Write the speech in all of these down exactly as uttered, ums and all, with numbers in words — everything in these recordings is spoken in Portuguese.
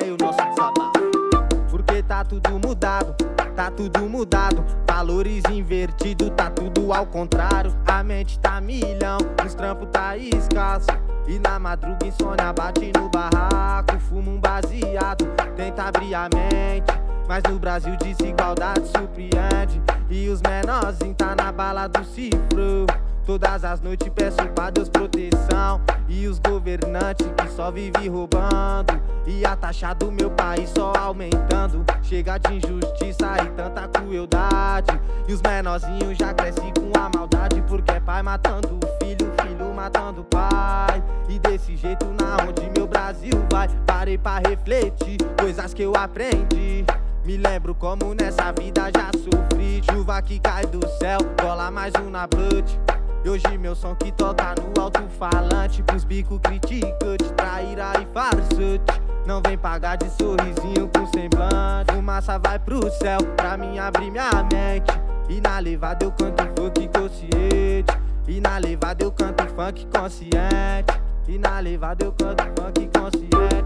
aí o nosso desabafo. Porque tá tudo mudado, tá tudo mudado. Valores invertidos, tá tudo ao contrário. A mente tá milhão, os trampos tá escasso. E na madruga insônia bate no barraco. Fuma um baseado, tenta abrir a mente. Mas no Brasil desigualdade surpreende. E os menorzinhos tá na bala do cifrão. Todas as noites peço pra Deus proteção. E os governantes que só vivem roubando. E a taxa do meu país só aumentando. Chega de injustiça e tanta crueldade. E os menorzinhos já crescem com a maldade. Porque é pai matando filho, filho matando pai. E desse jeito na onde meu Brasil vai. Parei pra refletir, coisas que eu aprendi. Me lembro como nessa vida já sofri. Chuva que cai do céu, cola mais um na blunt. E hoje meu som que toca no alto-falante. Pros bico criticante, traíra e farsante. Não vem pagar de sorrisinho com semblante. Fumaça vai pro céu, pra mim abrir minha mente. E na levada eu canto funk consciente. E na levada eu canto funk consciente. E na levada eu canto funk consciente.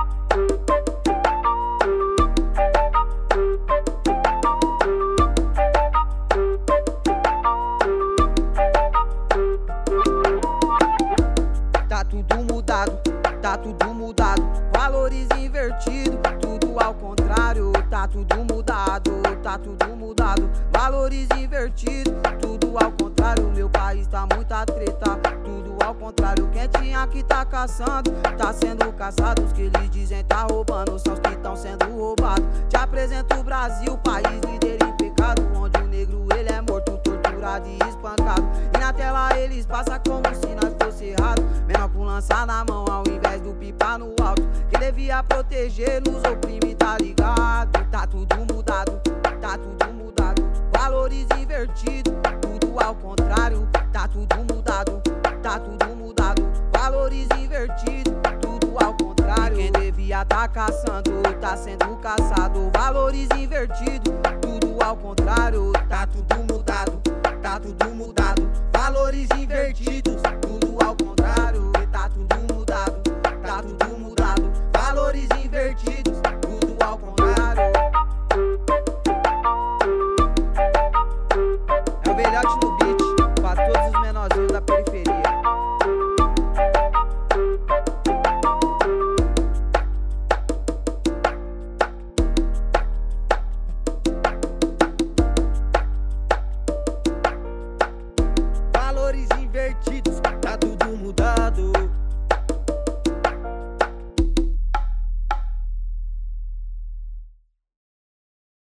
Tá tudo mudado, tá tudo mudado. Valores invertidos, tudo ao contrário. Tá tudo mudado, tá tudo mudado. Valores invertidos, tudo ao contrário. Meu país tá muita treta, tudo ao contrário. Quem tinha que tá caçando, tá sendo caçado. Os que eles dizem tá roubando, são os que tão sendo roubados. Te apresento o Brasil, país líder em pecado. Onde o negro ele é morto, torturado e espancado. E na tela eles passam como se nós fosse errado. Menor com lança na mão ao invés do pipa no alto. Quem devia proteger nos oprime, tá ligado? Tá tudo mudado, tá tudo mudado. Valores invertidos, tudo ao contrário. Tá tudo mudado, tá tudo mudado. Valores invertidos, tudo ao contrário. E quem devia tá caçando, tá sendo caçado. Valores invertidos,